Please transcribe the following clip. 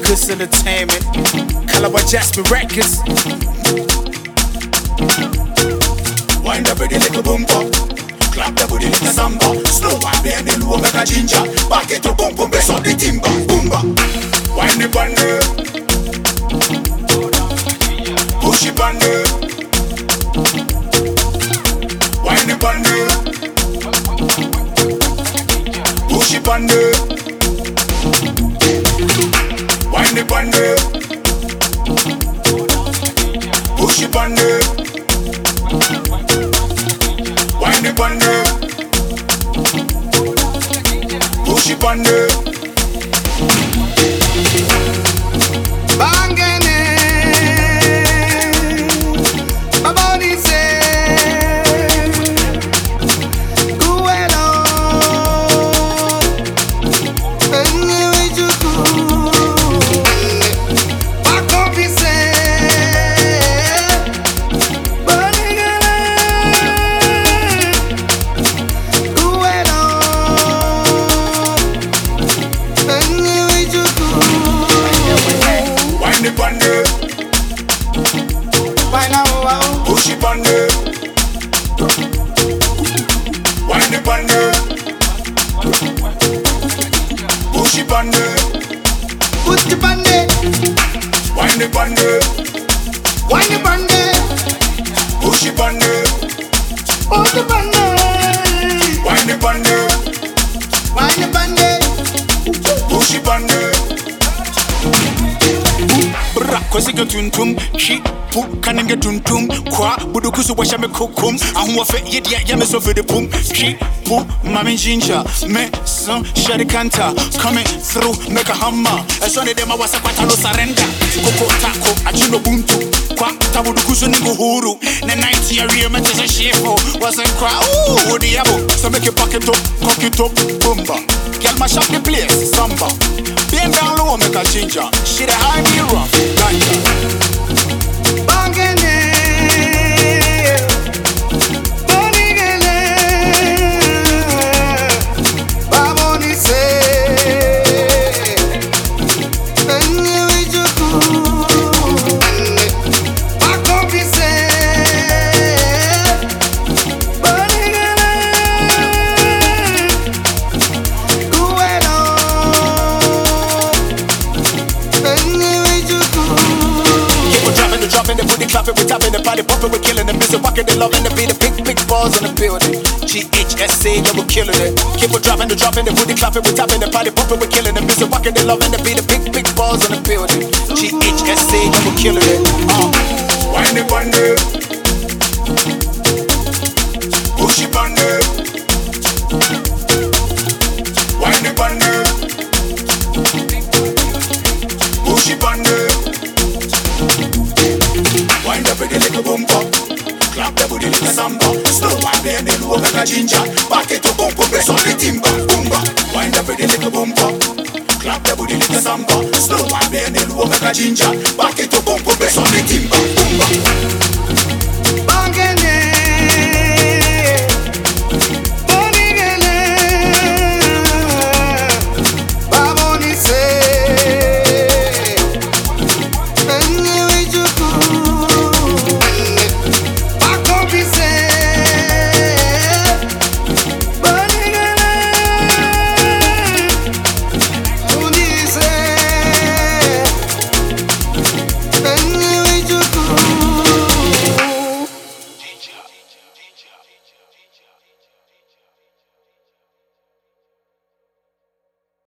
This entertainment, Calabar Jasper Records. Wind up with the little bumper, clap the booty like a samba. Slow one behind the low like a ginger. Back it to boom boom, bass on the timber, boomba. Wind it on the, push it on the. Wind it on the, push it on the. Wind it on the, push it on the. Wind it on the, push it on the. Bangene, my body say, Guelo, anyway you go. Back up he say, Bangene, Guelo, anyway you go. Wind it on the, Why now? push it on the. Wind it on the, push it on the. Put the band-aid, Wind it on the, wind the band-aid, push it on the. put the band-aid, Wind it on the, wind the band-aid. push it on the. Bra, kosi ke tuntum, shi pu kaninge tuntum, kwa budu kusu washa me kukum, ahun wafe yedia ya me so for the pum, shi pu mami ginger, me some shady kanta, coming through make a hammer, as one of them I was a patalo surrender, koko tako achino buntu, kwa tabudu kusu ningu huru, na 90 area me tese shefo, wasn't kwa ooh the yabo, so make it pocket up, cock it up, boomba, girl mash up the place, samba. Bend down low, make a ginger. She the high me rough, ganja. Bangene, Bonigele, Baboni say, anyway you go. Back up he say, Bonigele, Guelo, anyway you go. People dropping the booty, clapping, we tapping the party, popping, we killing the music, rocking the love and the beat, the big balls in the building. GHSA, yeah, we're killing it. People dropping the booty, clapping, we tapping the party, popping, we killing the music, rocking the love and the beat, the big balls in the building. GHSA, yeah, we're killing it. Wind it on the, push it on the. Wind it on the, push it on the. Wind up with the little bumper, clap the booty like a samba. Slow one behind the low like a ginger. Back it to boom boom, bass on the timber, boomba. Wind up with the little bumper, clap the booty like a samba. Slow one behind the low like a ginger. Back it to boom boom, bass on the timber, boomba.